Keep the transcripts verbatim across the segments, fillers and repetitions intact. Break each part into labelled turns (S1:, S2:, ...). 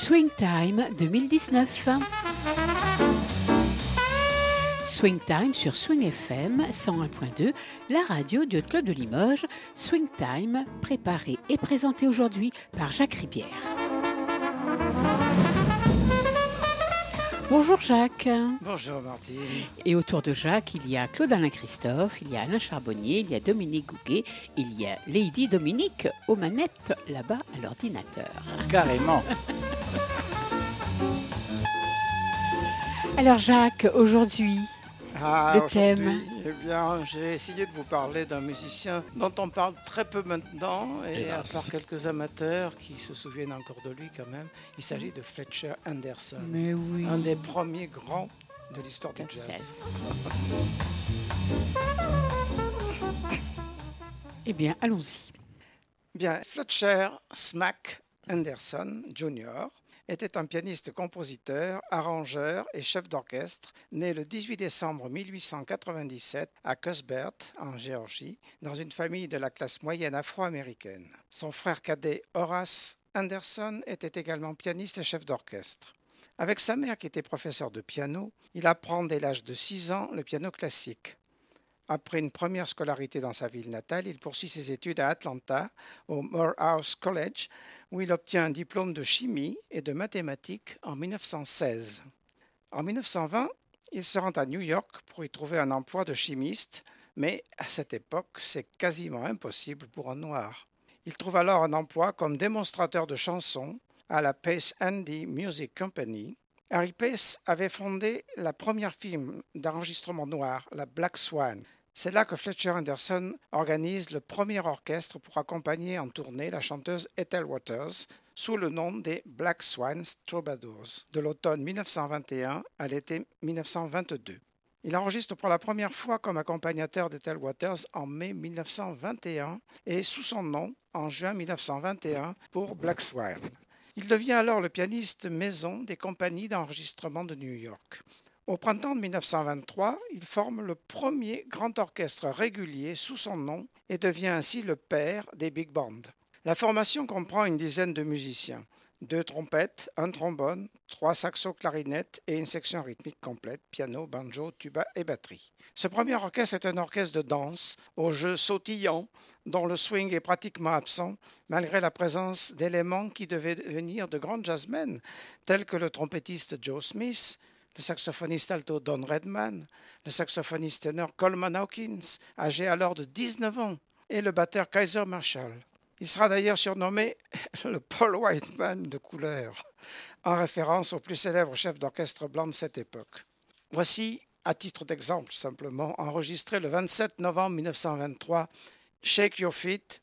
S1: Swing Time deux mille dix-neuf. Swing Time sur Swing F M cent un point deux, la radio du Hot Club de Limoges. Swing Time, préparé et présenté aujourd'hui par Jacques Ribière. Bonjour Jacques.
S2: Bonjour Martine.
S1: Et autour de Jacques, il y a Claude-Alain Christophe, il y a Alain Charbonnier, il y a Dominique Gouguet, il y a Lady Dominique aux manettes là-bas à l'ordinateur.
S2: Carrément.
S1: Alors Jacques, aujourd'hui,
S2: ah,
S1: le thème.
S2: Eh bien, j'ai essayé de vous parler d'un musicien dont on parle très peu maintenant, et Hélas. à part quelques amateurs qui se souviennent encore de lui quand même, il s'agit de Fletcher Henderson,
S1: Mais oui.
S2: un des premiers grands de l'histoire du jazz.
S1: Eh bien, allons-y.
S2: Bien, Fletcher Smack Henderson junior était un pianiste, compositeur, arrangeur et chef d'orchestre, né le dix-huit décembre mille huit cent quatre-vingt-dix-sept à Cuthbert, en Géorgie, dans une famille de la classe moyenne afro-américaine. Son frère cadet Horace Henderson était également pianiste et chef d'orchestre. Avec sa mère qui était professeure de piano, il apprend dès l'âge de six ans le piano classique. Après une première scolarité dans sa ville natale, il poursuit ses études à Atlanta, au Morehouse College, où il obtient un diplôme de chimie et de mathématiques en mille neuf cent seize. En mille neuf cent vingt, il se rend à New York pour y trouver un emploi de chimiste, mais à cette époque, c'est quasiment impossible pour un noir. Il trouve alors un emploi comme démonstrateur de chansons à la Pace Andy Music Company. Harry Pace avait fondé la première firme d'enregistrement noir, la Black Swan. C'est là que Fletcher Henderson organise le premier orchestre pour accompagner en tournée la chanteuse Ethel Waters sous le nom des Black Swans Troubadours, de l'automne mille neuf cent vingt et un à l'été mille neuf cent vingt-deux. Il enregistre pour la première fois comme accompagnateur d'Ethel Waters en mai mille neuf cent vingt et un et sous son nom en juin mille neuf cent vingt et un pour Black Swan. Il devient alors le pianiste maison des compagnies d'enregistrement de New York. Au printemps de mille neuf cent vingt-trois, il forme le premier grand orchestre régulier sous son nom et devient ainsi le père des big bands. La formation comprend une dizaine de musiciens, deux trompettes, un trombone, trois saxos-clarinettes et une section rythmique complète, piano, banjo, tuba et batterie. Ce premier orchestre est un orchestre de danse, au jeu sautillant, dont le swing est pratiquement absent, malgré la présence d'éléments qui devaient devenir de grands jazzmen, tels que le trompettiste Joe Smith, le saxophoniste alto Don Redman, le saxophoniste ténor Coleman Hawkins, âgé alors de dix-neuf ans, et le batteur Kaiser Marshall. Il sera d'ailleurs surnommé le Paul Whiteman de couleur, en référence au plus célèbre chef d'orchestre blanc de cette époque. Voici, à titre d'exemple simplement, enregistré le vingt-sept novembre mille neuf cent vingt-trois, Shake Your Feet.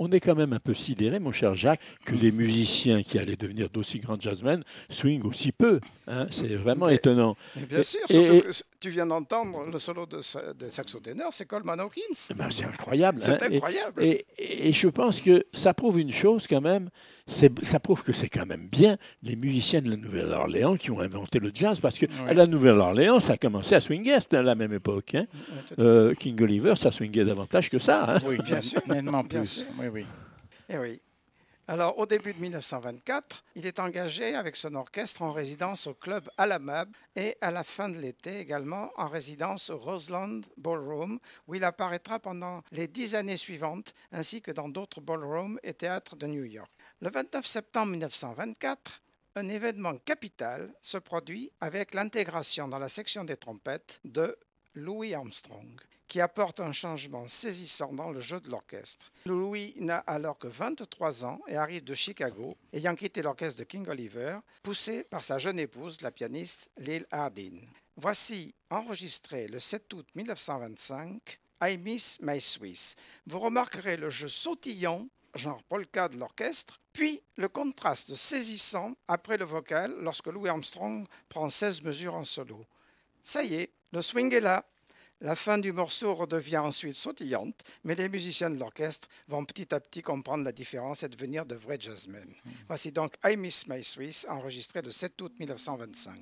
S3: on est quand même un peu sidéré, mon cher Jacques, que des musiciens qui allaient devenir d'aussi grands jazzmen swingent aussi peu. Hein. C'est vraiment
S2: mais,
S3: étonnant.
S2: Mais bien
S3: et,
S2: sûr, surtout
S3: et,
S2: que tu viens d'entendre le solo de, de saxo ténor, c'est Coleman Hawkins.
S3: Ben c'est incroyable.
S2: C'est
S3: hein.
S2: incroyable.
S3: Et, et, et je pense que ça prouve une chose quand même, c'est, ça prouve que c'est quand même bien les musiciens de la Nouvelle-Orléans qui ont inventé le jazz, parce qu'à ouais. la Nouvelle-Orléans, ça a commencé à swinguer à la même époque. Hein. Ouais, euh, King Oliver, ça swingait davantage que ça. Hein.
S4: Oui, bien sûr. Nettement plus.
S2: Bien sûr.
S4: Oui, oui.
S2: Et oui. Alors, au début de mille neuf cent vingt-quatre, il est engagé avec son orchestre en résidence au club Alamab et à la fin de l'été également en résidence au Roseland Ballroom, où il apparaîtra pendant les dix années suivantes, ainsi que dans d'autres ballrooms et théâtres de New York. Le vingt-neuf septembre mille neuf cent vingt-quatre, un événement capital se produit avec l'intégration dans la section des trompettes de Louis Armstrong, qui apporte un changement saisissant dans le jeu de l'orchestre. Louis n'a alors que vingt-trois ans et arrive de Chicago, ayant quitté l'orchestre de King Oliver, poussé par sa jeune épouse, la pianiste Lil Hardin. Voici enregistré le sept août mille neuf cent vingt-cinq, I Miss My Swiss. Vous remarquerez le jeu sautillant, genre polka de l'orchestre, puis le contraste saisissant après le vocal lorsque Louis Armstrong prend seize mesures en solo. Ça y est, le swing est là. La fin du morceau redevient ensuite sautillante, mais les musiciens de l'orchestre vont petit à petit comprendre la différence et devenir de vrais jazzmen. Mmh. Voici donc I Miss My Swiss, enregistré le sept août mille neuf cent vingt-cinq.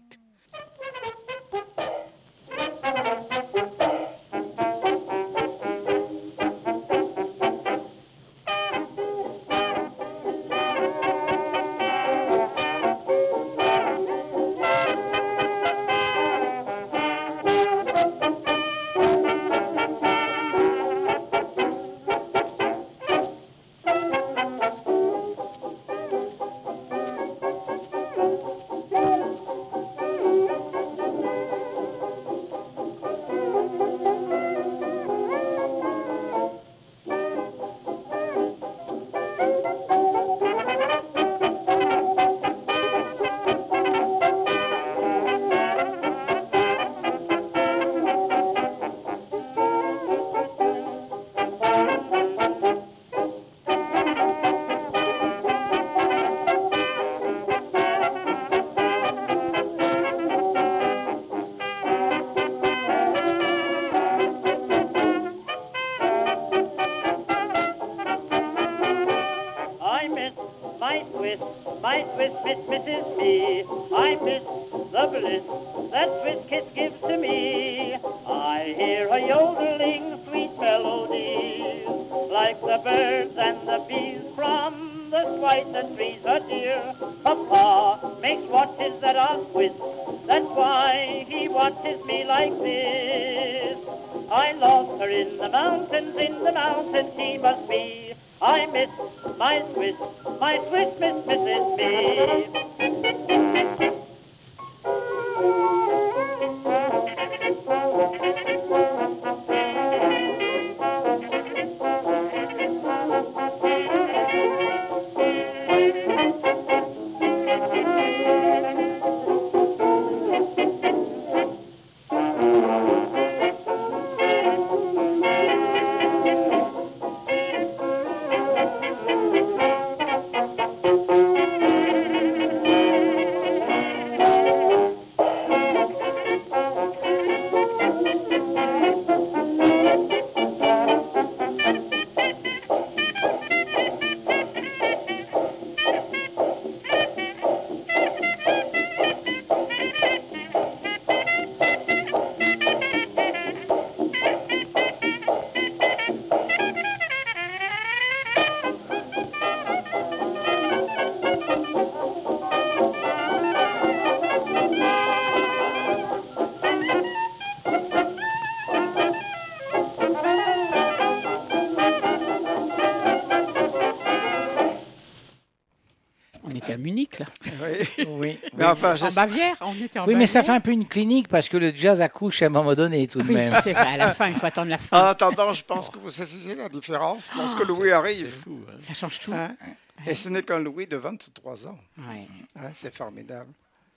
S1: À Munich, là.
S2: Oui,
S4: oui.
S2: Mais enfin,
S1: en Bavière, on était en
S4: Oui,
S1: Bavière.
S4: Mais ça fait un peu une clinique parce que le jazz accouche à un moment donné, tout de
S1: oui,
S4: même.
S1: C'est vrai, à la fin, il faut attendre la fin.
S2: En attendant, je pense que vous saisissez la différence lorsque oh, Louis arrive.
S3: C'est fou, hein.
S1: Ça change tout.
S2: Hein? Ouais. Et ce n'est qu'un Louis de vingt-trois ans.
S1: Ouais.
S2: Hein, c'est formidable.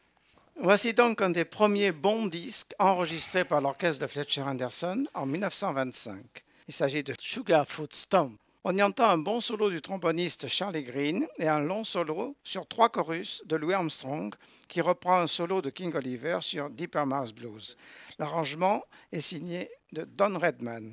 S2: Voici donc un des premiers bons disques enregistrés par l'orchestre de Fletcher Henderson en mille neuf cent vingt-cinq. Il s'agit de Sugarfoot Stomp. On y entend un bon solo du tromboniste Charlie Green et un long solo sur trois chorus de Louis Armstrong qui reprend un solo de King Oliver sur Deeper Mouse Blues. L'arrangement est signé de Don Redman.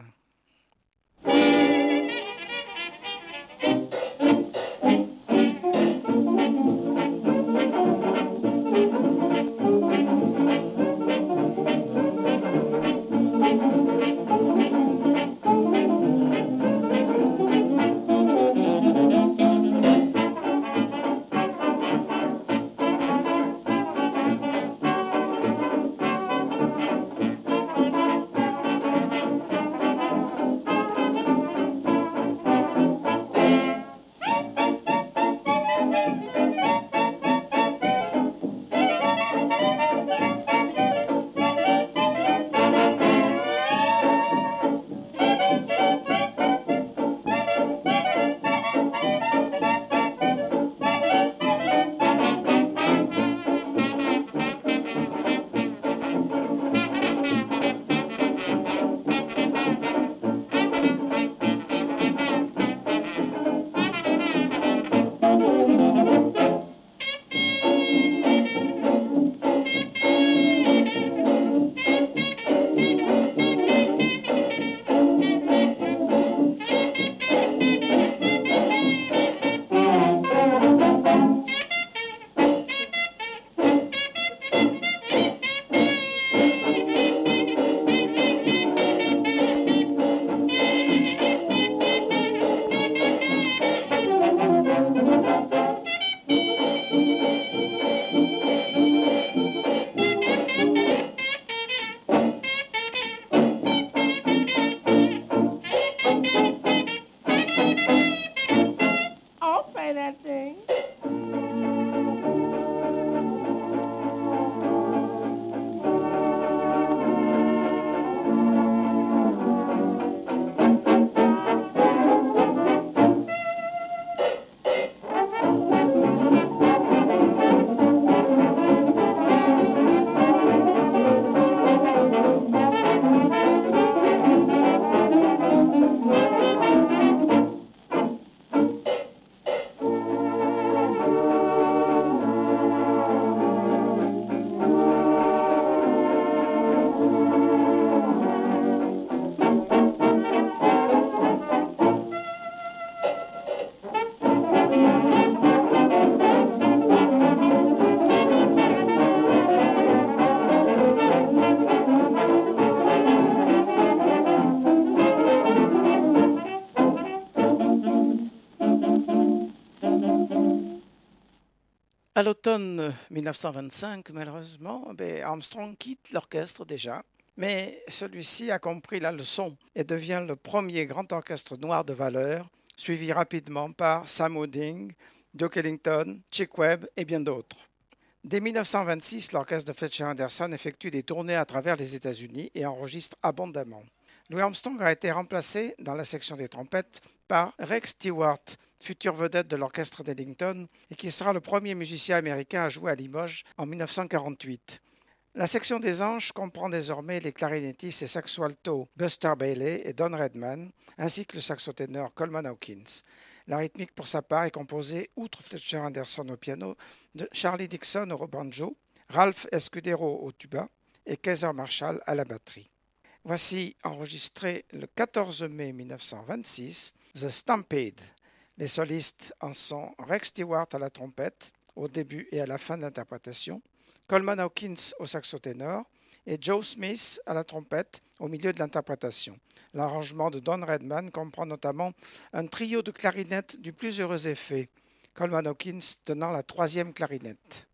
S2: À l'automne mille neuf cent vingt-cinq, malheureusement, Armstrong quitte l'orchestre déjà, mais celui-ci a compris la leçon et devient le premier grand orchestre noir de valeur, suivi rapidement par Sam Wooding, Duke Ellington, Chick Webb et bien d'autres. Dès mille neuf cent vingt-six, l'orchestre de Fletcher Henderson effectue des tournées à travers les États-Unis et enregistre abondamment. Louis Armstrong a été remplacé dans la section des trompettes par Rex Stewart, future vedette de l'orchestre d'Ellington et qui sera le premier musicien américain à jouer à Limoges en mille neuf cent quarante-huit. La section des anges comprend désormais les clarinettistes et saxo-alto Buster Bailey et Don Redman, ainsi que le saxoténor Coleman Hawkins. La rythmique pour sa part est composée, outre Fletcher Henderson au piano, de Charlie Dixon au banjo, Ralph Escudero au tuba et Kaiser Marshall à la batterie. Voici enregistré le quatorze mai mille neuf cent vingt-six, The Stampede. Les solistes en sont Rex Stewart à la trompette, au début et à la fin de l'interprétation, Coleman Hawkins au saxo-ténor et Joe Smith à la trompette au milieu de l'interprétation. L'arrangement de Don Redman comprend notamment un trio de clarinettes du plus heureux effet, Coleman Hawkins tenant la troisième clarinette.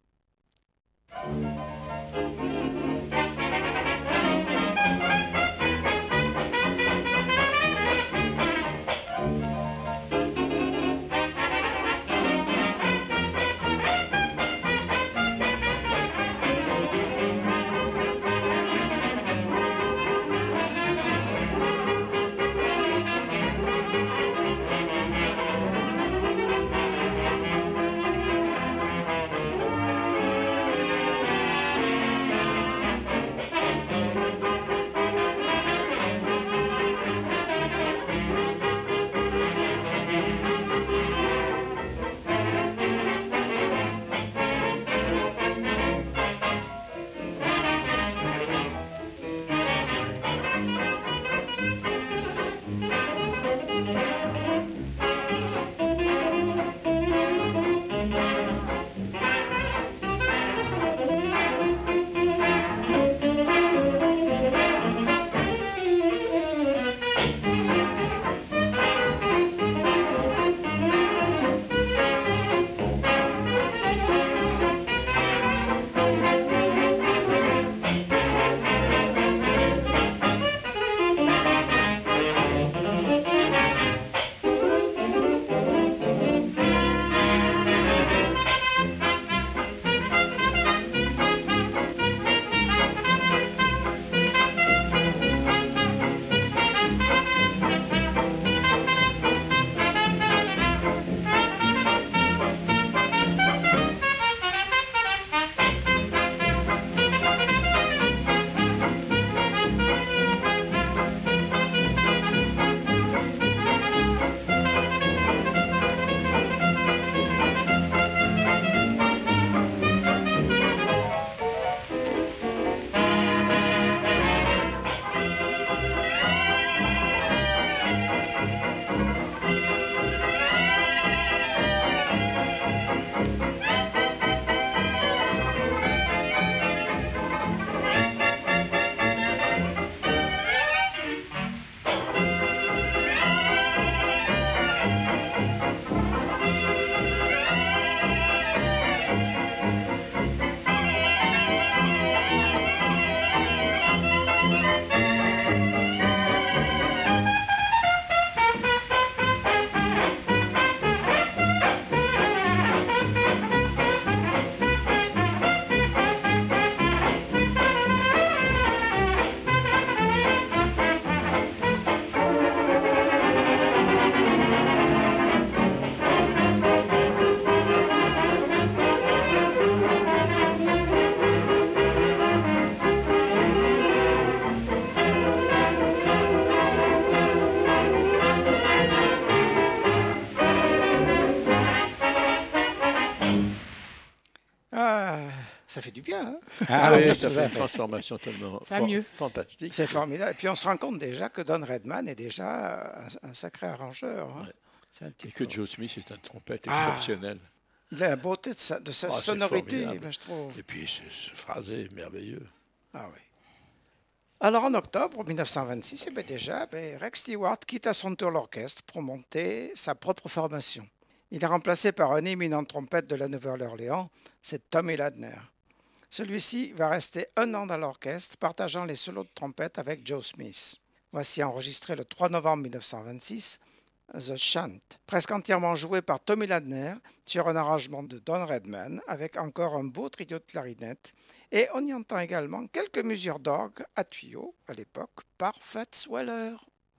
S2: ça fait du bien. Hein.
S3: Ah, oui, ça fait une transformation tellement
S1: Ça va mieux.
S3: fantastique.
S2: C'est formidable. Et puis on se rend compte déjà que Don Redman est déjà un, un sacré arrangeur. Hein.
S3: Ouais.
S2: C'est un
S3: Et que Joe Smith est une trompette
S2: Ah.
S3: exceptionnelle.
S2: La beauté de sa, de sa
S3: Ah, c'est
S2: sonorité,
S3: formidable.
S2: ben, je trouve.
S3: Et puis ce, ce phrasé est merveilleux.
S2: Ah oui. Alors en octobre mille neuf cent vingt-six, eh ben déjà, ben, Rex Stewart quitte à son tour l'orchestre pour monter sa propre formation. Il est remplacé par un éminent trompette de la Nouvelle-Orléans, c'est Tommy Ladner. Celui-ci va rester un an dans l'orchestre, partageant les solos de trompette avec Joe Smith. Voici enregistré le trois novembre mille neuf cent vingt-six, The Chant, presque entièrement joué par Tommy Ladner sur un arrangement de Don Redman avec encore un beau trio de clarinette. Et on y entend également quelques mesures d'orgue à tuyaux à l'époque par Fats Weller.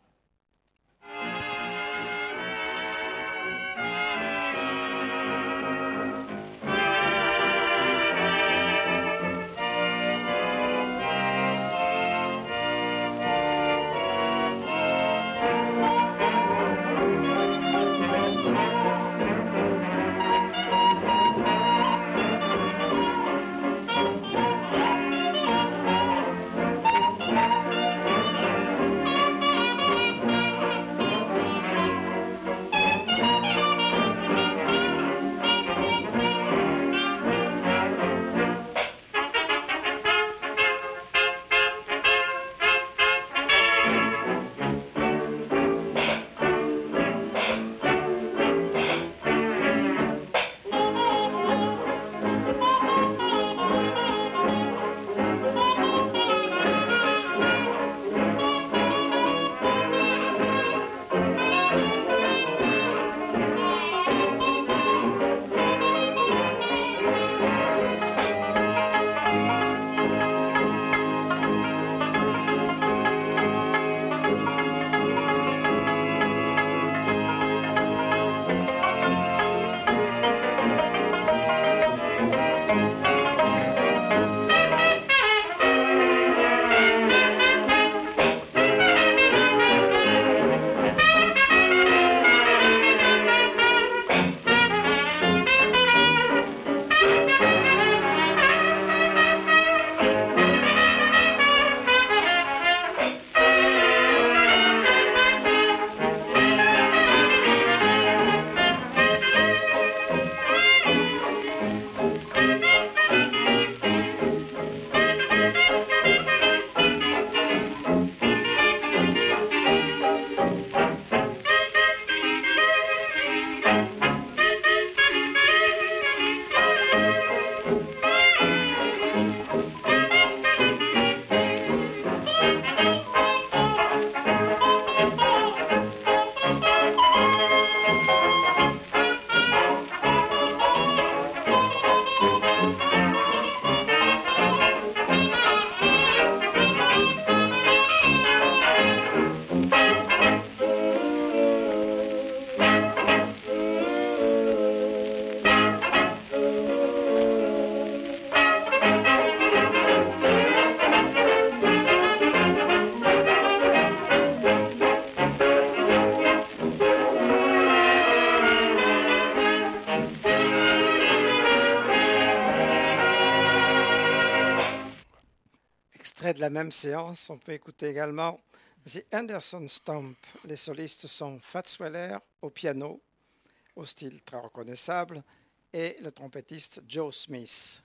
S2: Extrait de la même séance, on peut écouter également The Anderson Stomp. Les solistes sont Fats Weller au piano, au style très reconnaissable, et le trompettiste Joe Smith.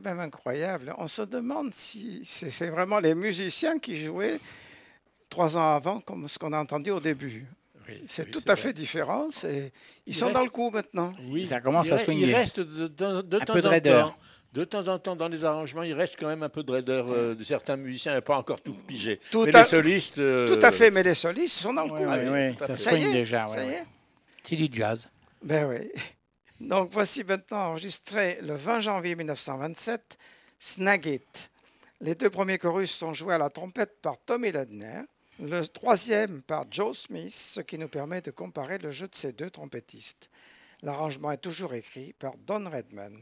S2: même incroyable. On se demande si c'est, c'est vraiment les musiciens qui jouaient trois ans avant, comme ce qu'on a entendu au début.
S3: Oui,
S2: c'est
S3: oui,
S2: tout
S3: c'est
S2: à
S3: vrai.
S2: fait différent. C'est... Ils
S3: Il
S2: sont
S3: reste-
S2: dans le coup maintenant.
S3: Oui,
S4: Ça commence
S3: il
S4: à
S3: re-
S4: swinguer.
S3: Il reste de, de- de
S4: Un
S3: temps
S4: peu de
S3: en
S4: raideur.
S3: temps. De temps en temps, dans les arrangements, il reste quand même un peu de raideur euh, de certains musiciens, et pas encore tout pigé.
S2: Tout
S3: Mais
S2: à-
S3: les solistes. euh,
S2: Tout à fait, mais les solistes sont dans le
S4: Oui,
S2: coup.
S3: Ah
S4: oui,
S3: oui,
S4: oui,
S3: tout à
S4: ça
S3: fait.
S2: Ça y
S4: swing
S2: est,
S4: déjà.
S2: ça
S4: ouais,
S2: y
S4: ouais.
S2: est.
S4: C'est du jazz.
S2: Ben oui. Donc voici maintenant enregistré le vingt janvier mille neuf cent vingt-sept, Snag It. Les deux premiers chorus sont joués à la trompette par Tommy Ledner, le troisième par Joe Smith, ce qui nous permet de comparer le jeu de ces deux trompettistes. L'arrangement est toujours écrit par Don Redman.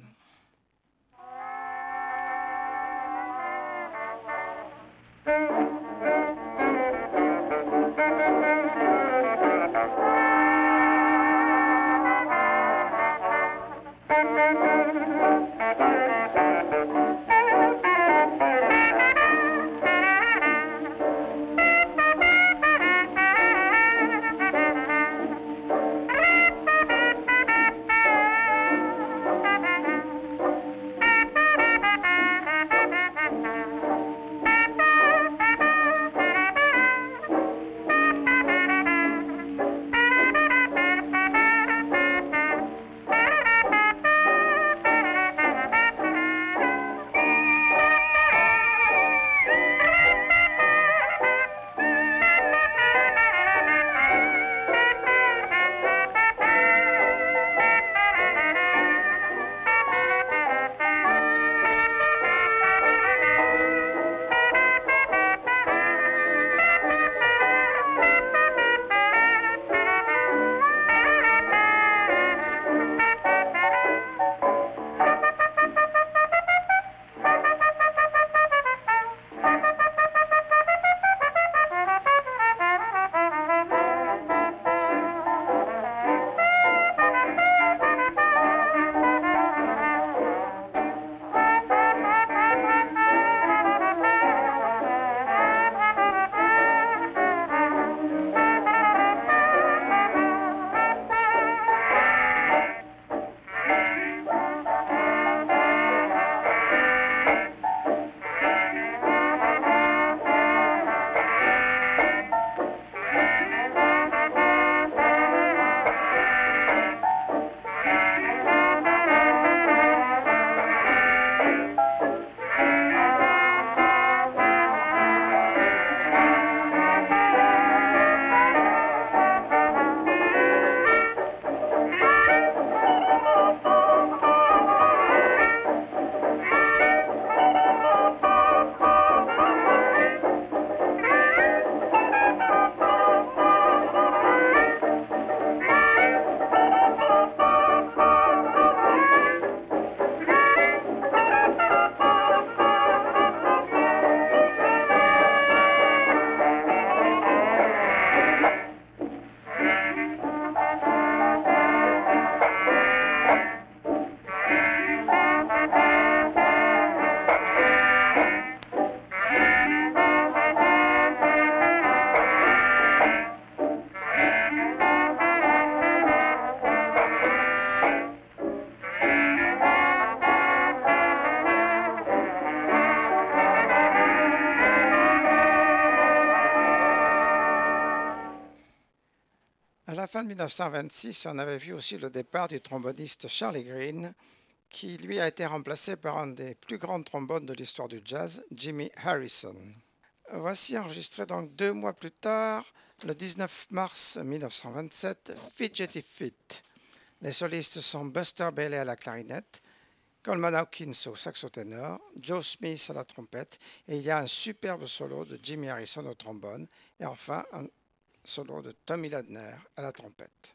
S2: À la fin de mille neuf cent vingt-six, on avait vu aussi le départ du tromboniste Charlie Green, qui lui a été remplacé par un des plus grands trombones de l'histoire du jazz, Jimmy Harrison. Voici enregistré donc deux mois plus tard, le dix-neuf mars mille neuf cent vingt-sept, Fidgety Fit. Les solistes sont Buster Bailey à la clarinette, Coleman Hawkins au saxo-ténor, Joe Smith à la trompette, et il y a un superbe solo de Jimmy Harrison au trombone, et enfin un solo de Tommy Ledner à la trompette.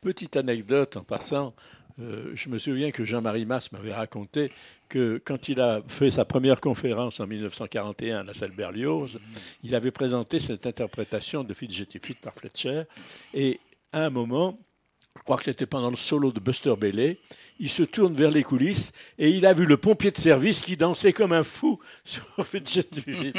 S3: Petite anecdote en passant, euh, je me souviens que Jean-Marie Masse m'avait raconté que quand il a fait sa première conférence en mille neuf cent quarante et un à la salle Berlioz, il avait présenté cette interprétation de Fidget Fit par Fletcher. Et à un moment, je crois que c'était pendant le solo de Buster Bailey, il se tourne vers les coulisses et il a vu le pompier de service qui dansait comme un fou sur Fidget Fit.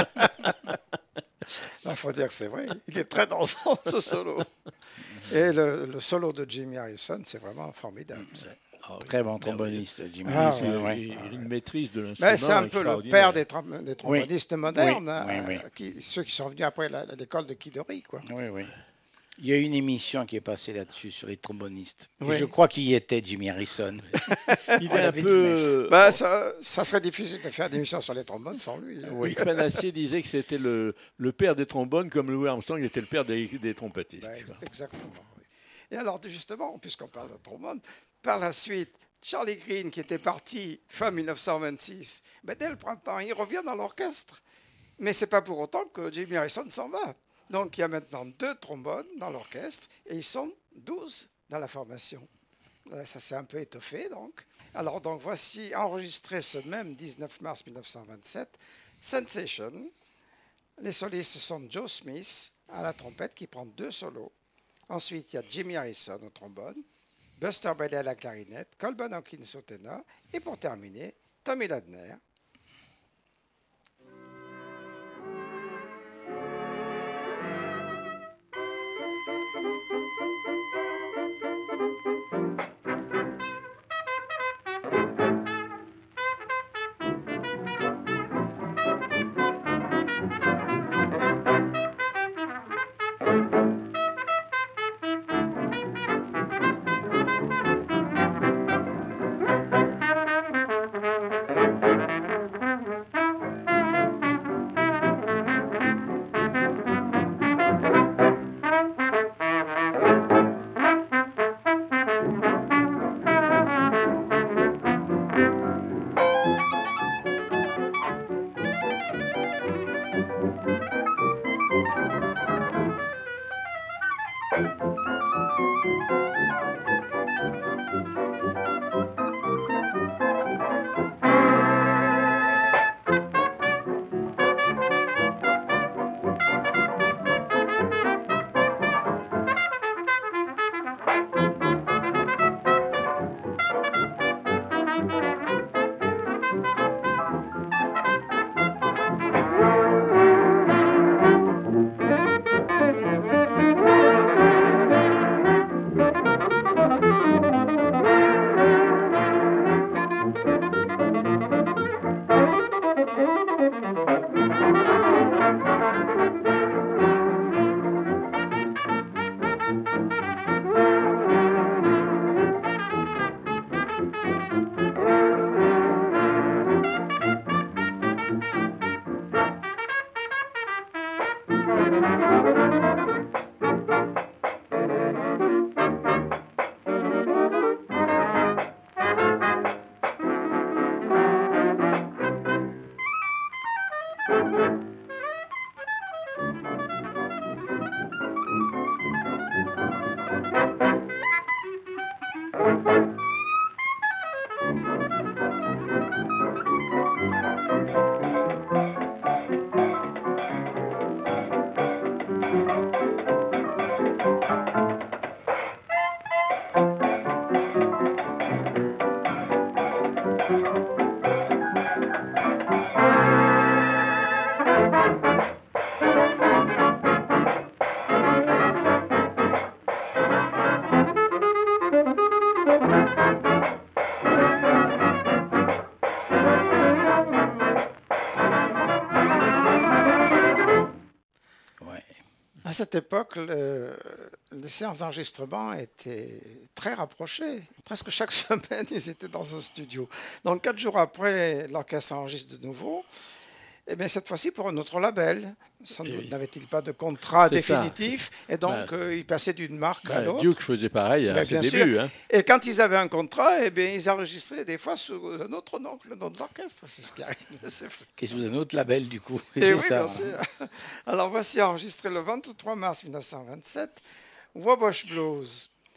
S2: Il faut dire que c'est vrai, il est très dansant ce solo. Et le, le solo de Jimmy Harrison, c'est vraiment formidable.
S4: Oh, très bon tromboniste, Jimmy
S3: Ah,
S4: Harrison.
S3: oui,
S4: Ouais.
S3: il, il a une maîtrise de l'instrument.
S2: Ben, c'est un peu le père des, trom- des trombonistes
S4: Oui.
S2: modernes,
S4: Oui,
S2: hein,
S4: oui, oui.
S2: Qui, ceux qui sont venus après la- l'école de Kidori, quoi.
S4: Oui, oui. Il y a une émission qui est passée là-dessus sur les trombonistes. Et
S2: Oui.
S4: je crois qu'il y était, Jimmy Harrison.
S3: Il
S4: On
S3: est un
S4: l'avait
S3: peu...
S2: Ben, ça, ça serait difficile de faire des émissions sur les trombones sans lui.
S3: Oui, Panassier disait que c'était le, le père des trombones, comme Louis Armstrong était le père des, des trompettistes.
S2: Ben, exactement. Oui. Et alors, justement, puisqu'on parle de trombone, par la suite, Charlie Green, qui était parti fin mille neuf cent vingt-six, ben, dès le printemps, il revient dans l'orchestre. Mais ce n'est pas pour autant que Jimmy Harrison s'en va. Donc, il y a maintenant deux trombones dans l'orchestre et ils sont douze dans la formation. Là, ça s'est un peu étoffé, donc. Alors, donc, voici enregistré ce même dix-neuf mars mille neuf cent vingt-sept, Sensation. Les solistes sont Joe Smith à la trompette qui prend deux solos. Ensuite, il y a Jimmy Harrison au trombone, Buster Bailey à la clarinette, Coleman Hawkins au ténor et pour terminer, Tommy Ladner. À cette époque, le, les séances d'enregistrement étaient très rapprochées. Presque chaque semaine, ils étaient dans un studio. Donc, quatre jours après, l'orchestre enregistre de nouveau. Et bien, cette fois-ci, pour un autre label. Sans doute oui. N'avait-il pas de contrat
S3: C'est
S2: définitif.
S3: Ça.
S2: Et donc,
S3: ouais.
S2: euh, ils passaient d'une marque
S3: ouais,
S2: à l'autre.
S3: Duke faisait pareil à ses débuts. Hein.
S2: Et quand ils avaient un contrat, eh bien, ils enregistraient des fois sous un autre nom que le nom de l'orchestre. C'est ce qui arrive.
S4: Qui est sous un autre label, du coup.
S2: Et oui, ça, bien sûr. Alors, voici enregistré le vingt-trois mars mille neuf cent vingt-sept, Wabash Blues,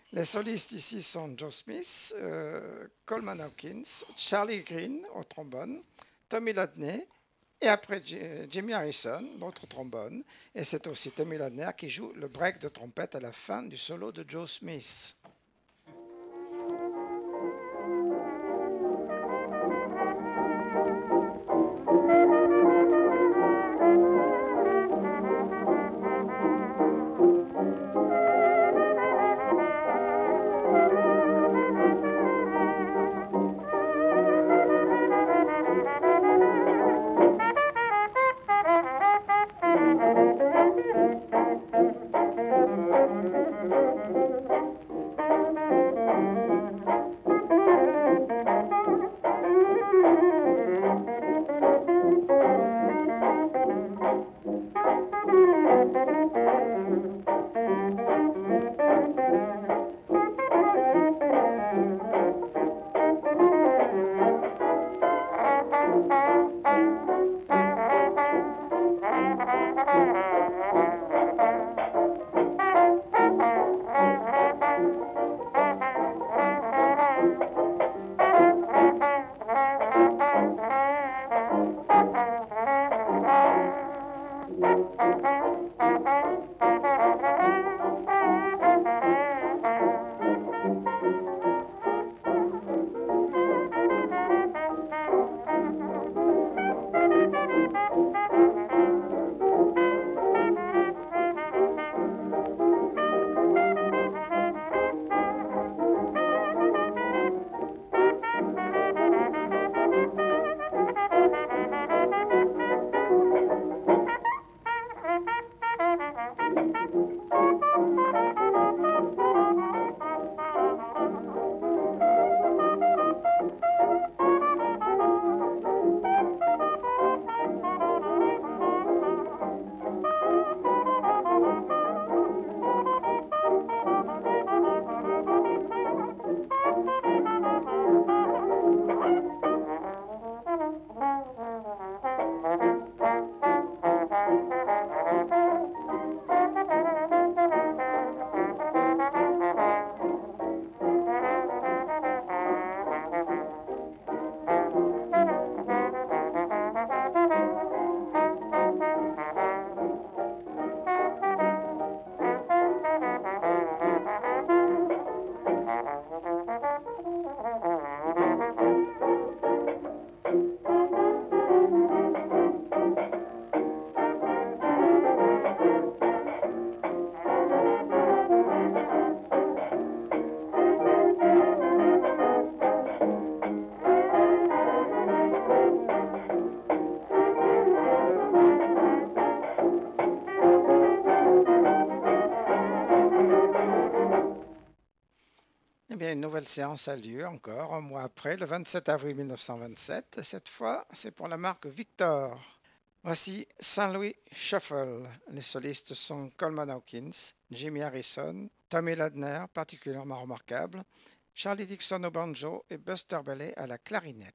S2: Les solistes ici sont Joe Smith, euh, Coleman Hawkins, Charlie Green au trombone, Tommy Ladney et après J- Jimmy Harrison, l'autre trombone. Et c'est aussi Tommy Ladney qui joue le break de trompette à la fin du solo de Joe Smith. Une nouvelle séance a lieu encore un mois après, le vingt-sept avril mille neuf cent vingt-sept. Cette fois, c'est pour la marque Victor. Voici Saint Louis Shuffle. Les solistes sont Coleman Hawkins, Jimmy Harrison, Tommy Ladner, particulièrement remarquable, Charlie Dixon au banjo et Buster Bailey à la clarinette.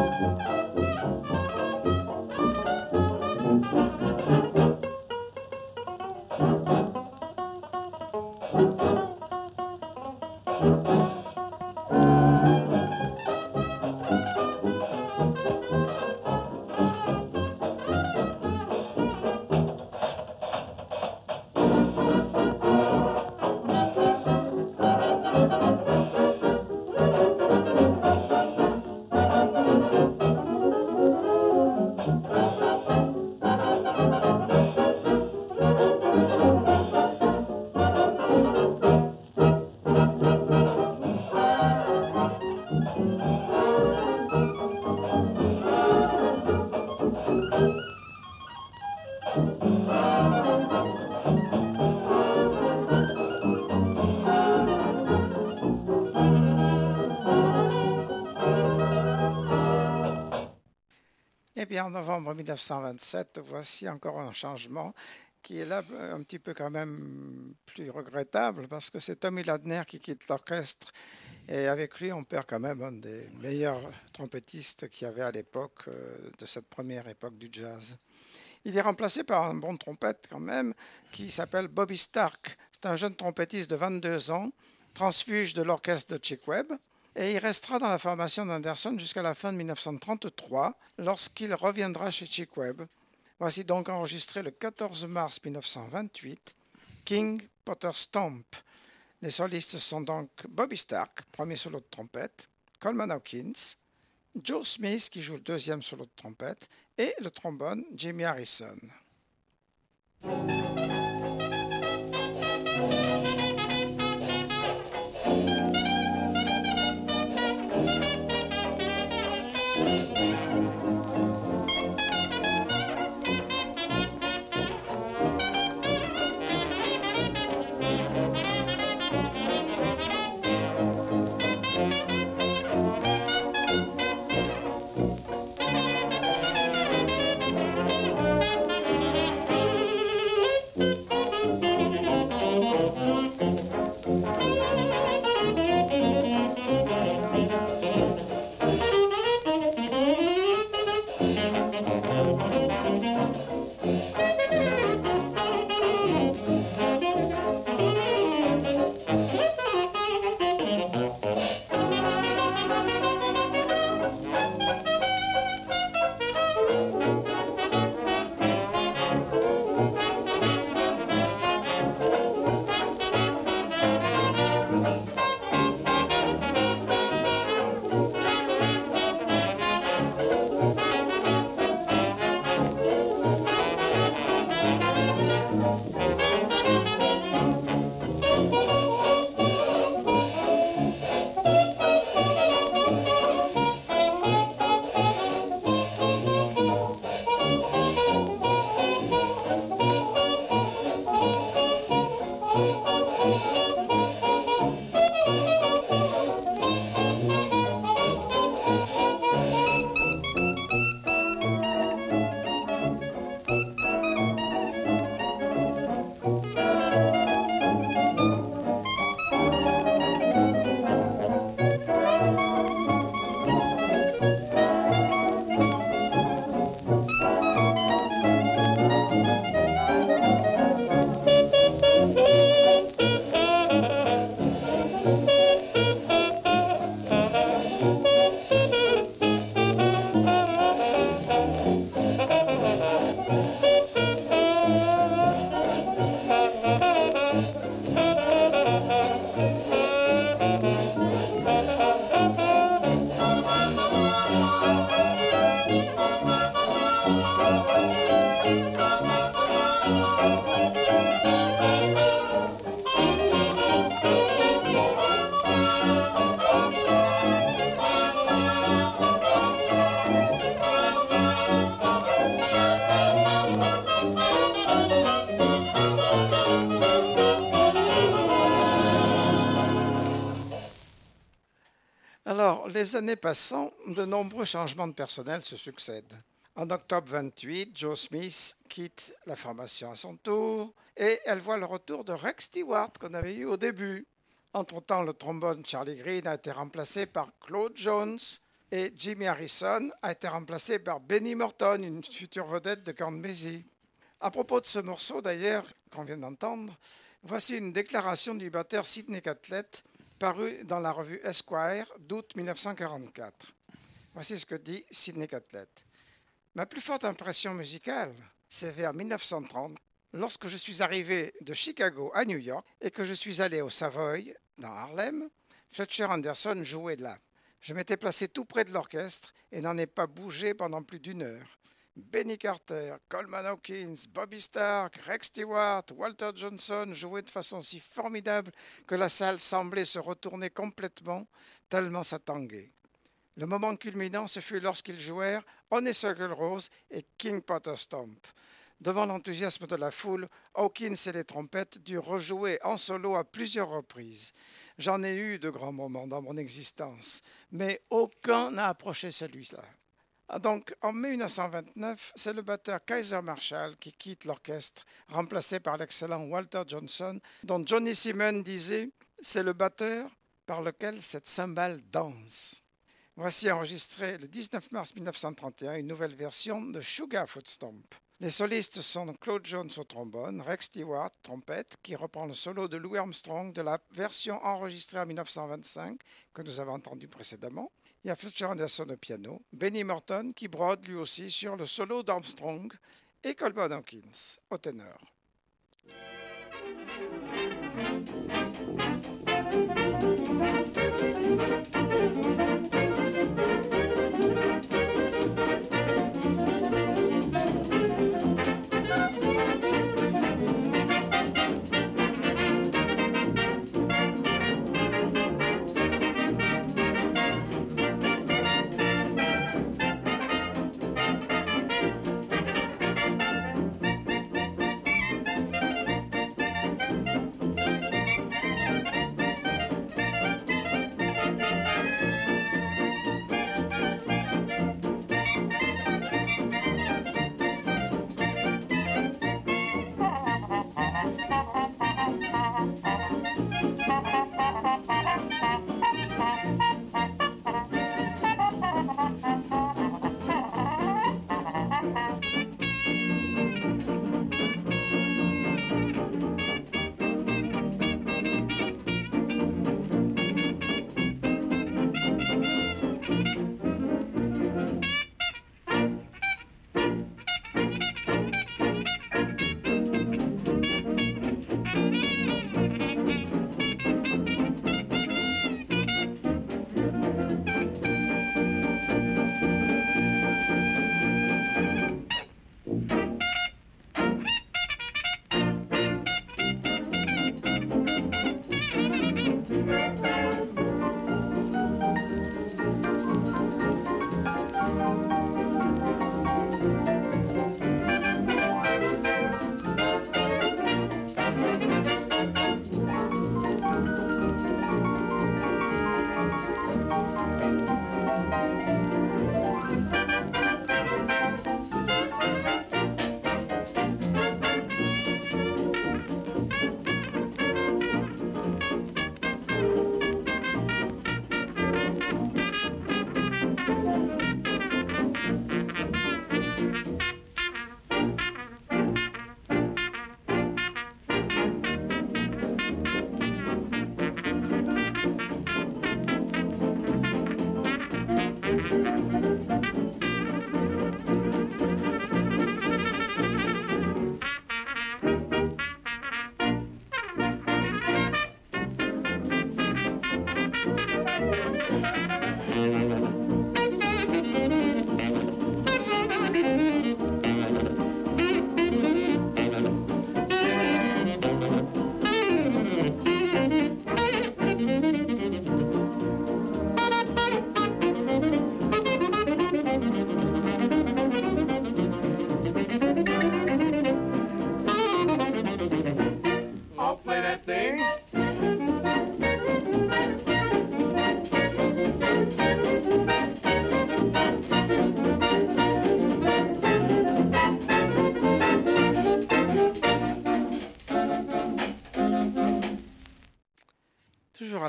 S2: Eh bien, en novembre mille neuf cent vingt-sept, voici encore un changement qui est là un petit peu quand même plus regrettable parce que c'est Tommy Ladner qui quitte l'orchestre et avec lui on perd quand même un des meilleurs trompettistes qu'il y avait à l'époque euh, de cette première époque du jazz. Il est remplacé par un bon trompette quand même qui s'appelle Bobby Stark. C'est un jeune trompettiste de vingt-deux ans, transfuge de l'orchestre de Chick Webb. Et il restera dans la formation d'Anderson jusqu'à la fin de mille neuf cent trente-trois, lorsqu'il reviendra chez Chick Webb. Voici donc enregistré le quatorze mars mille neuf cent vingt-huit, King Potter Stomp. Les solistes sont donc Bobby Stark, premier solo de trompette, Coleman Hawkins, Joe Smith qui joue le deuxième solo de trompette, et le trombone Jimmy Harrison. Alors, les années passant, de nombreux changements de personnel se succèdent. En octobre vingt-huit, Joe Smith quitte la formation à son tour et elle voit le retour de Rex Stewart qu'on avait eu au début. Entre-temps, le trombone Charlie Green a été remplacé par Claude Jones, Et Jimmy Harrison a été remplacé par Benny Morton, une future vedette de Count Basie. À propos de ce morceau d'ailleurs, qu'on vient d'entendre, voici une déclaration du batteur Sidney Catlett parue dans la revue Esquire d'août mille neuf cent quarante-quatre. Voici ce que dit Sidney Catlett. Ma plus forte impression musicale, c'est vers mille neuf cent trente, lorsque je suis arrivé de Chicago à New York et que je suis allé au Savoy, dans Harlem. Fletcher Henderson jouait là. Je m'étais placé tout près de l'orchestre et n'en ai pas bougé pendant plus d'une heure. Benny Carter, Coleman Hawkins, Bobby Stark, Rex Stewart, Walter Johnson jouaient de façon si formidable que la salle semblait se retourner complètement, tellement ça tanguait. Le moment culminant, ce fut lorsqu'ils jouèrent Honeysuckle Rose et King Potter Stomp. Devant l'enthousiasme de la foule, Hawkins et les trompettes durent rejouer en solo à plusieurs reprises. J'en ai eu de grands moments dans mon existence, mais aucun n'a approché celui-là. Donc, en mai mille neuf cent vingt-neuf, c'est le batteur Kaiser Marshall qui quitte l'orchestre, remplacé par l'excellent Walter Johnson, dont Johnny Simon disait « C'est le batteur par lequel cette cymbale danse ». Voici enregistré le dix-neuf mars mille neuf cent trente et un une nouvelle version de Sugarfoot Stomp. Les solistes sont Claude Jones au trombone, Rex Stewart, trompette, qui reprend le solo de Louis Armstrong de la version enregistrée en mille neuf cent vingt-cinq, que nous avons entendue précédemment. Il y a Fletcher Henderson au piano, Benny Morton qui brode lui aussi sur le solo d'Armstrong et Coleman Hawkins au ténor.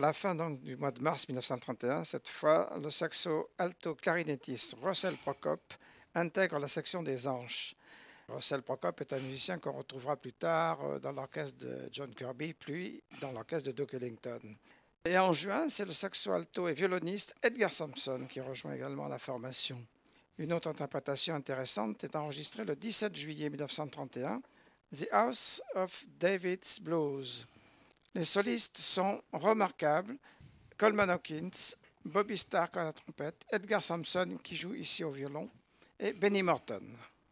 S2: la fin donc, du mois de mars mille neuf cent trente et un, cette fois, le saxo-alto-clarinettiste Russell Prokop intègre la section des Anches. Russell Prokop est un musicien qu'on retrouvera plus tard dans l'orchestre de John Kirby, puis dans l'orchestre de Duke Ellington. Et en juin, c'est le saxo-alto et violoniste Edgar Sampson qui rejoint également la formation. Une autre interprétation intéressante est enregistrée le dix-sept juillet mille neuf cent trente et un, The House of David's Blues. Les solistes sont remarquables, Coleman Hawkins, Bobby Stark à la trompette, Edgar Sampson qui joue ici au violon et Benny Morton.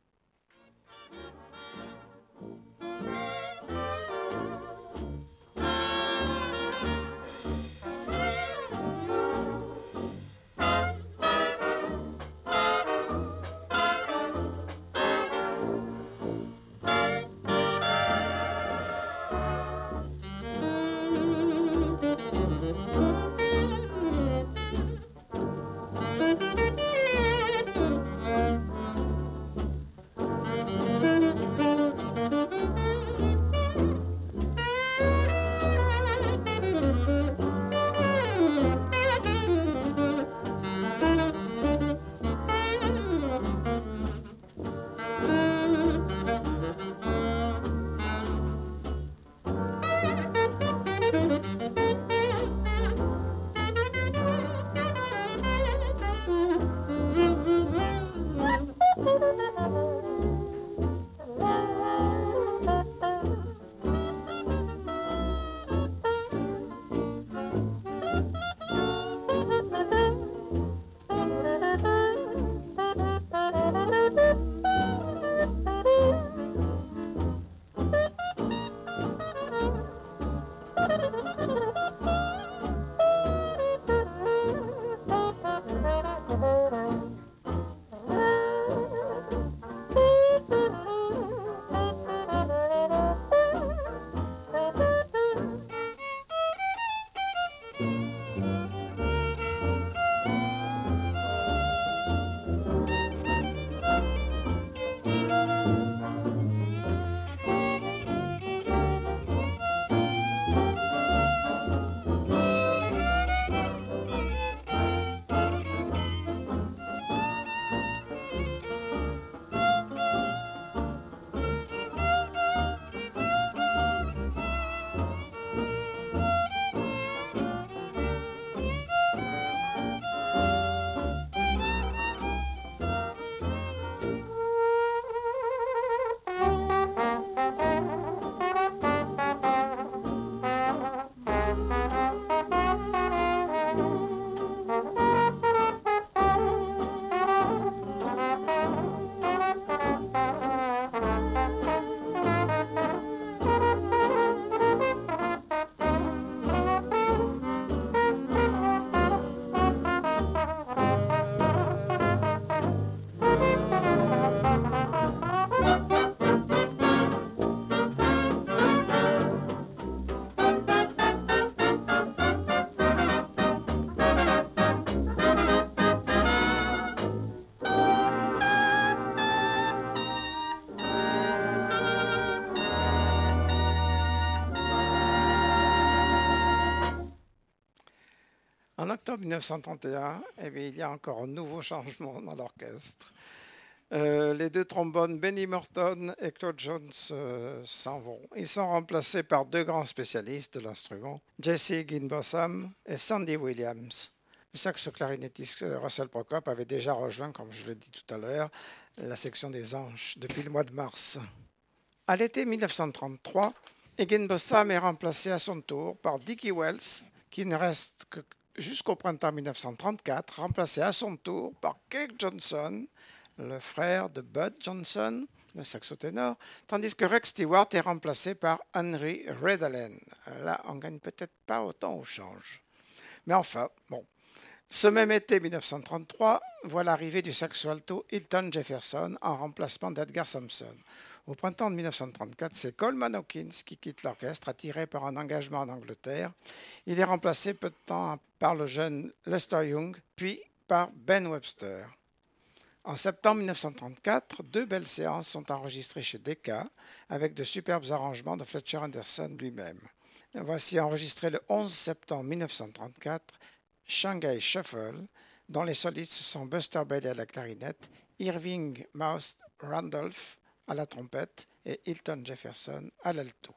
S2: En octobre mille neuf cent trente et un, eh bien, il y a encore un nouveau changement dans l'orchestre. Euh, les deux trombones Benny Morton et Claude Jones euh, s'en vont. Ils sont remplacés par deux grands spécialistes de l'instrument, Jesse Higginbotham et Sandy Williams. Le saxo-clarinettiste Russell Prokop avait déjà rejoint, comme je l'ai dit tout à l'heure, la section des Anches depuis le mois de mars. À l'été mille neuf cent trente-trois, Higginbotham est remplacé à son tour par Dickie Wells, qui ne reste que jusqu'au printemps mille neuf cent trente-quatre, remplacé à son tour par Keith Johnson, le frère de Bud Johnson, le saxoténor, tandis que Rex Stewart est remplacé par Henry Redalen. Là, on ne gagne peut-être pas autant au change. Mais enfin, bon. Ce même été mille neuf cent trente-trois, voit l'arrivée du saxo-alto Hilton Jefferson en remplacement d'Edgar Sampson. Au printemps de mille neuf cent trente-quatre, c'est Coleman Hawkins qui quitte l'orchestre, attiré par un engagement en Angleterre. Il est remplacé peu de temps par le jeune Lester Young, puis par Ben Webster. En septembre mille neuf cent trente-quatre, deux belles séances sont enregistrées chez Decca, avec de superbes arrangements de Fletcher Henderson lui-même. Voici enregistré le onze septembre mille neuf cent trente-quatre, Shanghai Shuffle, dont les solistes sont Buster Bailey à la clarinette, Irving Mouse Randolph à la trompette et Hilton Jefferson à l'alto.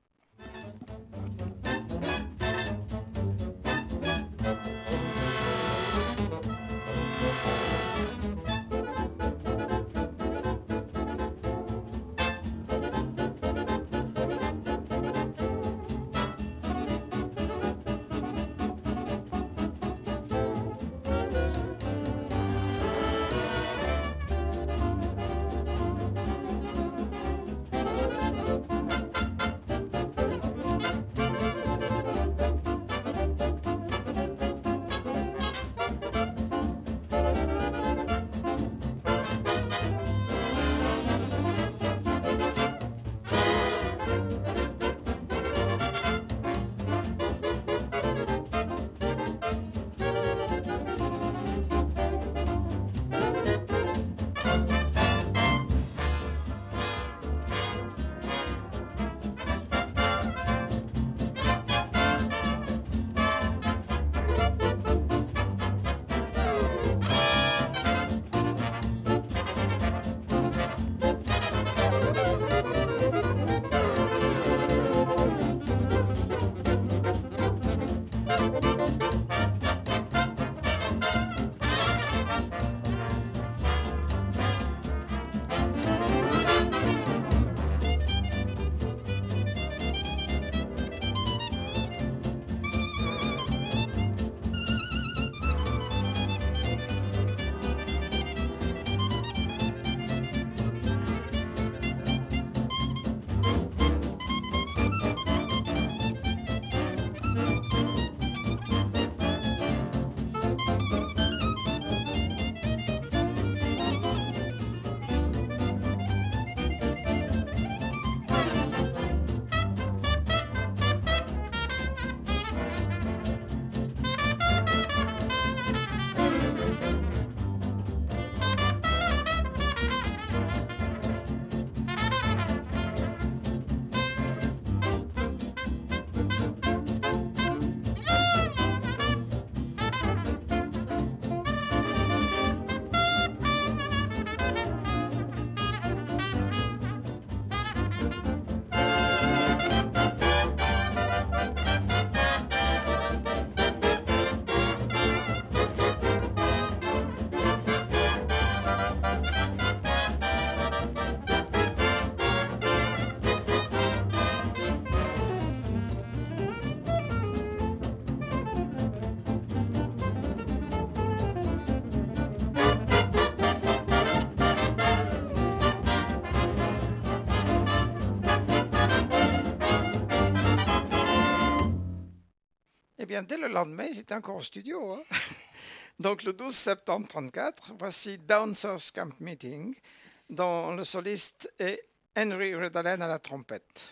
S2: Eh bien, dès le lendemain, ils étaient encore au studio. Hein. Donc, le douze septembre trente-quatre, voici Down South Camp Meeting, dont le soliste est Henry Redalen à la trompette.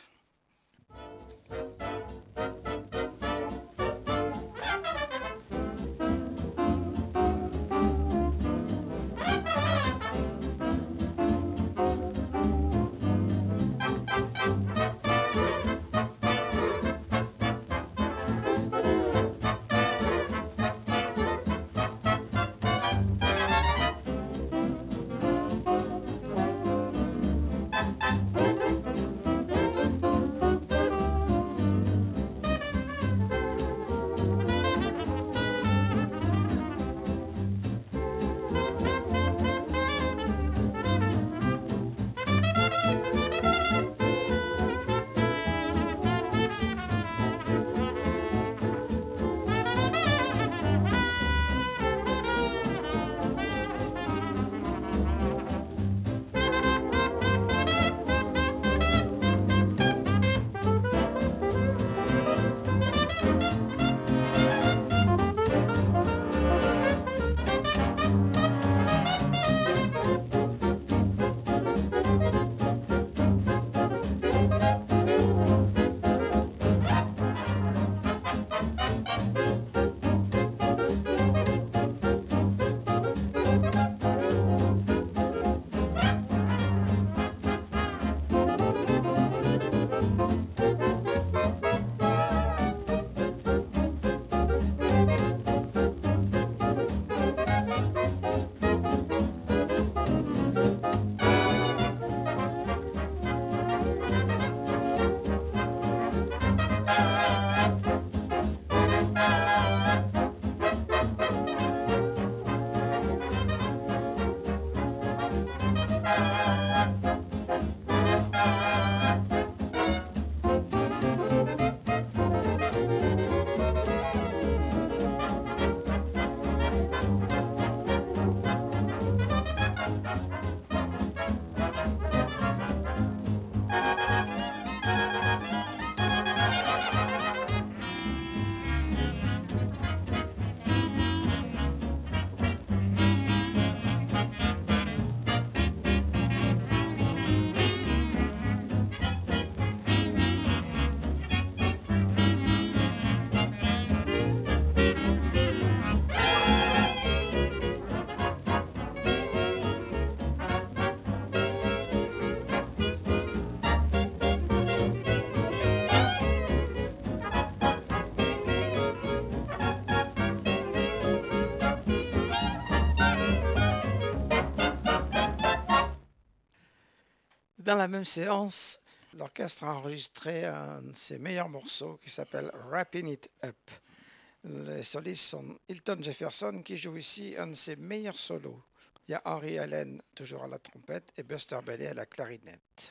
S2: Dans la même séance, l'orchestre a enregistré un de ses meilleurs morceaux qui s'appelle Wrapping It Up. Les solistes sont Hilton Jefferson qui joue ici un de ses meilleurs solos. Il y a Henry Allen toujours à la trompette et Buster Bailey à la clarinette.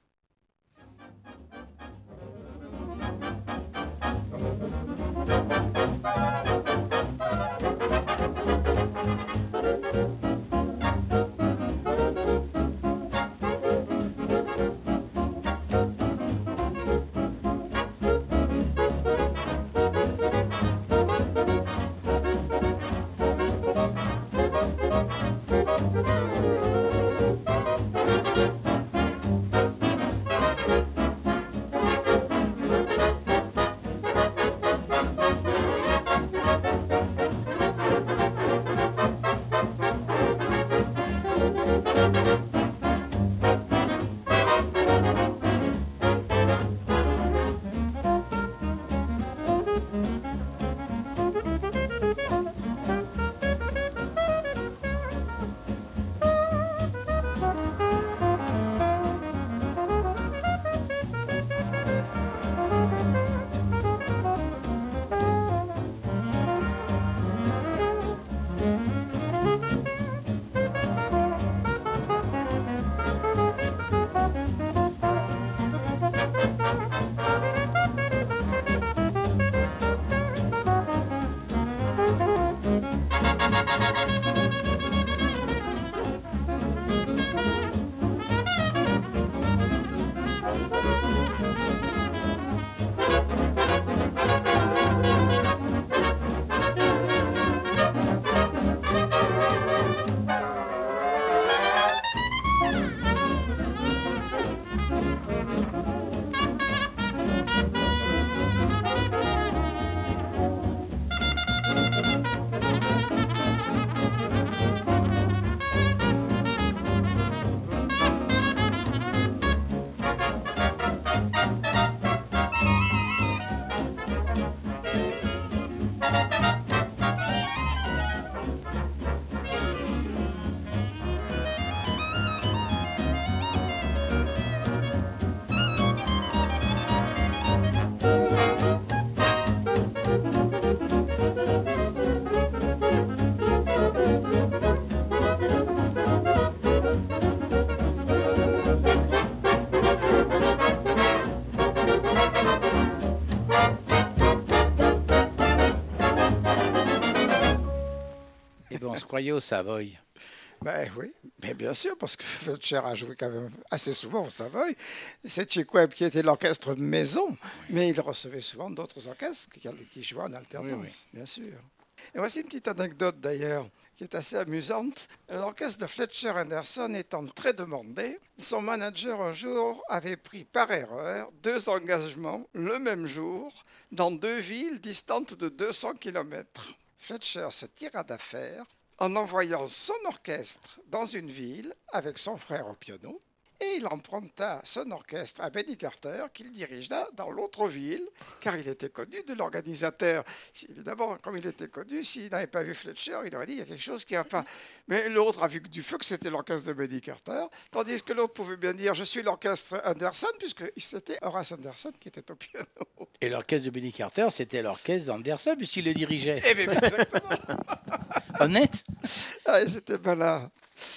S4: On se croyait au Savoy.
S2: Ben oui, mais bien sûr, parce que Fletcher a joué quand même assez souvent au Savoy. C'est Chick Webb qui était l'orchestre maison, mais il recevait souvent d'autres orchestres qui, qui jouaient en alternance, oui, oui. Bien sûr. Et voici une petite anecdote d'ailleurs qui est assez amusante. L'orchestre de Fletcher Henderson étant très demandé, son manager un jour avait pris par erreur deux engagements le même jour dans deux villes distantes de deux cents kilomètres. Fletcher se tira d'affaire en envoyant son orchestre dans une ville avec son frère au piano et il emprunta son orchestre à Benny Carter qu'il dirigea dans l'autre ville car il était connu de l'organisateur. Si, évidemment, comme il était connu, s'il n'avait pas vu Fletcher, il aurait dit il y a quelque chose qui n'a pas. Mais l'autre a vu du feu que c'était l'orchestre de Benny Carter, tandis que l'autre pouvait bien dire je suis l'orchestre Anderson puisque c'était Horace Anderson qui était au piano.
S4: Et l'orchestre de Benny Carter, c'était l'orchestre d'Anderson puisqu'il le dirigeait.
S2: Eh bien, exactement.
S4: Honnête.
S2: Ah, c'était malin.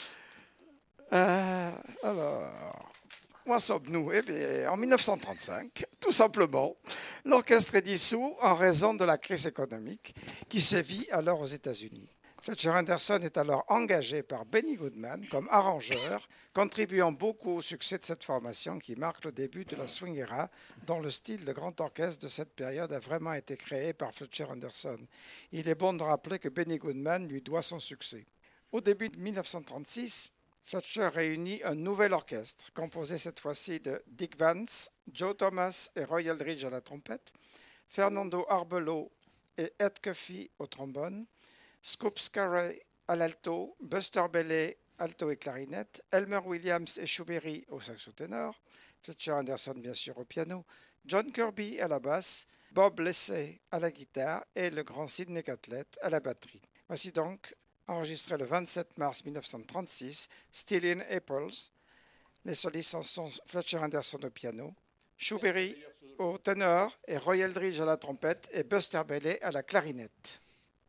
S2: Euh, alors, où en sommes-nous ? Eh bien, en mille neuf cent trente-cinq, tout simplement, l'orchestre est dissous en raison de la crise économique qui sévit alors aux États-Unis. Fletcher Henderson est alors engagé par Benny Goodman comme arrangeur, contribuant beaucoup au succès de cette formation qui marque le début de la swing era, dont le style de grand orchestre de cette période a vraiment été créé par Fletcher Henderson. Il est bon de rappeler que Benny Goodman lui doit son succès. Au début de mille neuf cent trente-six, Fletcher réunit un nouvel orchestre, composé cette fois-ci de Dick Vance, Joe Thomas et Roy Eldridge à la trompette, Fernando Arbelow et Ed Cuffey au trombone, Scoop Scarry à l'alto, Buster Bailey, alto et clarinette, Elmer Williams et Shoeberry au saxo ténor, Fletcher Henderson bien sûr au piano, John Kirby à la basse, Bob Lessay à la guitare et le grand Sidney Catlett à la batterie. Voici donc, enregistré le vingt-sept mars mille neuf cent trente-six, Still in Aprils, Les solistes sont Fletcher Henderson au piano, Shoebury au ténor et Roy Eldridge à la trompette et Buster Bailey à la clarinette.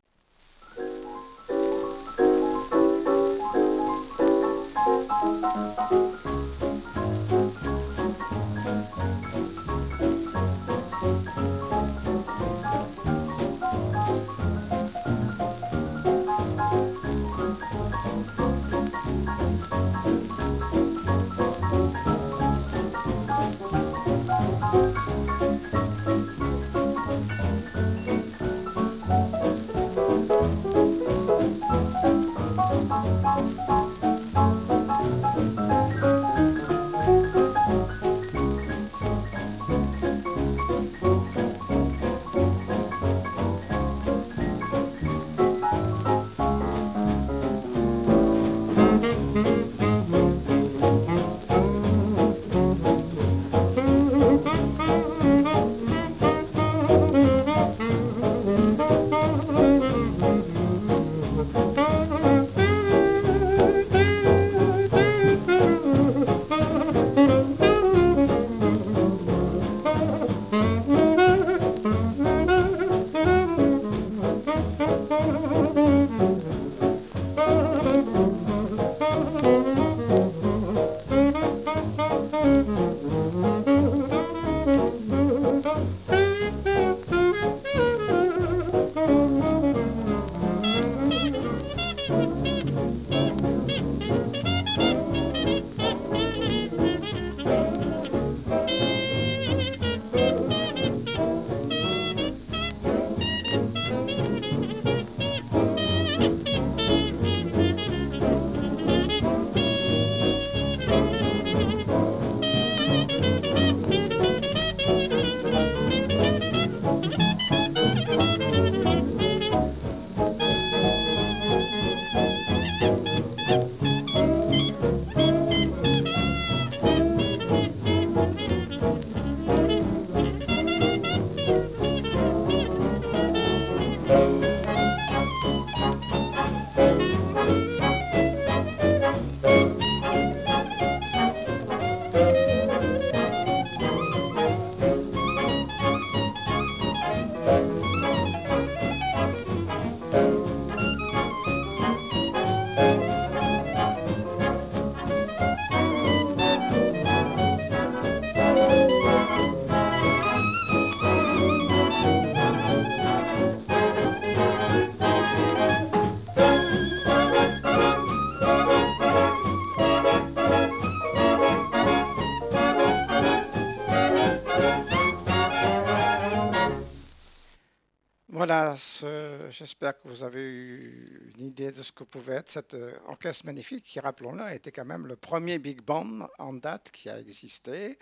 S2: Voilà, ce- j'espère que vous avez eu une idée de ce que pouvait être cet euh, orchestre magnifique qui, rappelons-le, a été quand même le premier big band en date qui a existé.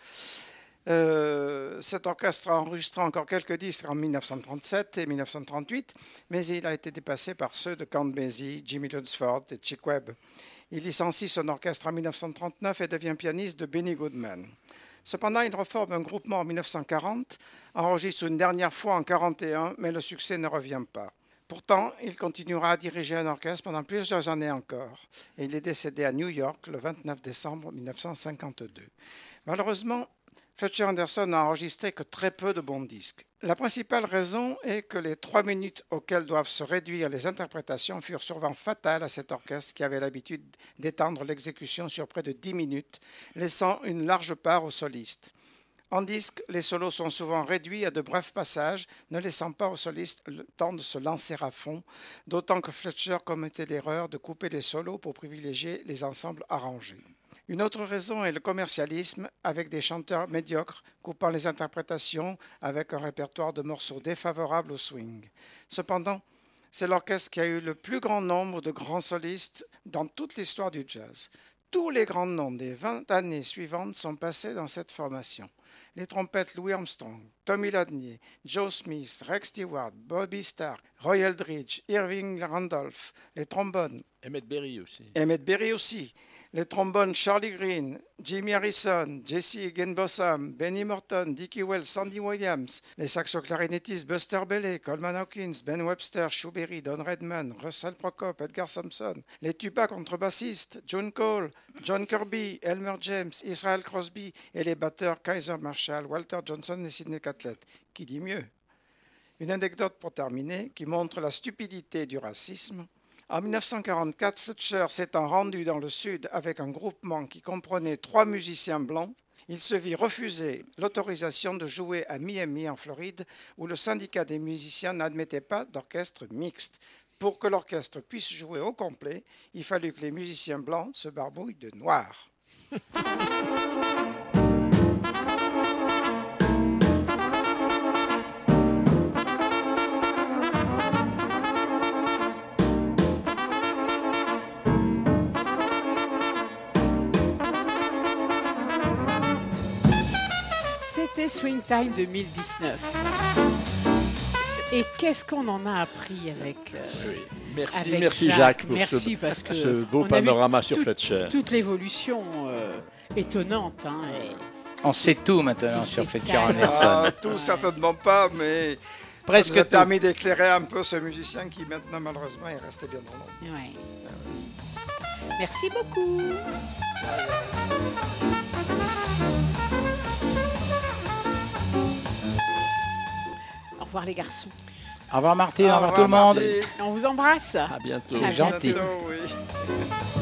S2: Euh, cet orchestre a enregistré encore quelques disques en mille neuf cent trente-sept et mille neuf cent trente-huit, mais il a été dépassé par ceux de Count Basie, Jimmy Lunsford et Chick Webb. Il licencie son orchestre en mille neuf cent trente-neuf et devient pianiste de Benny Goodman. Cependant, il reforme un groupement en mille neuf cent quarante, enregistre une dernière fois en mille neuf cent quarante et un, mais le succès ne revient pas. Pourtant, il continuera à diriger un orchestre pendant plusieurs années encore. Et il est décédé à New York le vingt-neuf décembre mille neuf cent cinquante-deux. Malheureusement, Fletcher Henderson n'a enregistré que très peu de bons disques. La principale raison est que les trois minutes auxquelles doivent se réduire les interprétations furent souvent fatales à cet orchestre qui avait l'habitude d'étendre l'exécution sur près de dix minutes, laissant une large part aux solistes. En disque, les solos sont souvent réduits à de brefs passages, ne laissant pas aux solistes le temps de se lancer à fond, d'autant que Fletcher commettait l'erreur de couper les solos pour privilégier les ensembles arrangés. Une autre raison est le commercialisme, avec des chanteurs médiocres coupant les interprétations avec un répertoire de morceaux défavorables au swing. Cependant, c'est l'orchestre qui a eu le plus grand nombre de grands solistes dans toute l'histoire du jazz. Tous les grands noms des vingt années suivantes sont passés dans cette formation. Les trompettes Louis Armstrong, Tommy Ladny, Joe Smith, Rex Stewart, Bobby Stark, Roy Eldridge, Irving Randolph, les trombones.
S3: Emmett Berry aussi.
S2: Emmett Berry aussi. Les trombones Charlie Green, Jimmy Harrison, Jesse Higginbotham, Benny Morton, Dickie Wells, Sandy Williams. Les saxo-clarinettistes Buster Bailey, Coleman Hawkins, Ben Webster, Shu Berry, Don Redman, Russell Prokop, Edgar Sampson. Les tuba contrebassistes John Cole, John Kirby, Elmer James, Israel Crosby et les batteurs Kaiser Marshall, Walter Johnson et Sidney Catlett. Qui dit mieux? Une anecdote pour terminer qui montre la stupidité du racisme. En mille neuf cent quarante-quatre, Fletcher s'étant rendu dans le Sud avec un groupement qui comprenait trois musiciens blancs, il se vit refuser l'autorisation de jouer à Miami, en Floride, où le syndicat des musiciens n'admettait pas d'orchestre mixte. Pour que l'orchestre puisse jouer au complet, il fallut que les musiciens blancs se barbouillent de noir.
S1: C'était Swing Time deux mille dix-neuf. Et qu'est-ce qu'on en a appris avec, euh,
S3: oui. Merci,
S1: avec
S3: merci
S1: Jacques,
S3: Jacques pour
S1: merci
S3: ce,
S1: parce que
S3: ce beau
S1: on
S3: panorama
S1: a vu
S3: sur
S1: tout,
S3: Fletcher.
S1: Toute l'évolution euh, étonnante. Hein, et...
S4: On sait tout maintenant
S1: Et
S4: sur
S1: c'est
S4: Fletcher
S1: calme.
S4: Henderson.
S2: Ah, tout certainement pas, mais
S4: Presque
S2: ça nous a
S4: tout.
S2: permis d'éclairer un peu ce musicien qui maintenant malheureusement est resté bien dans l'ombre.
S1: Ouais. Merci beaucoup. Au revoir les garçons.
S4: Au revoir Martine, au revoir tout le
S2: revoir,
S4: monde.
S2: Marty.
S1: On vous embrasse.
S3: À bientôt.
S4: C'est gentil.
S2: Bientôt, oui.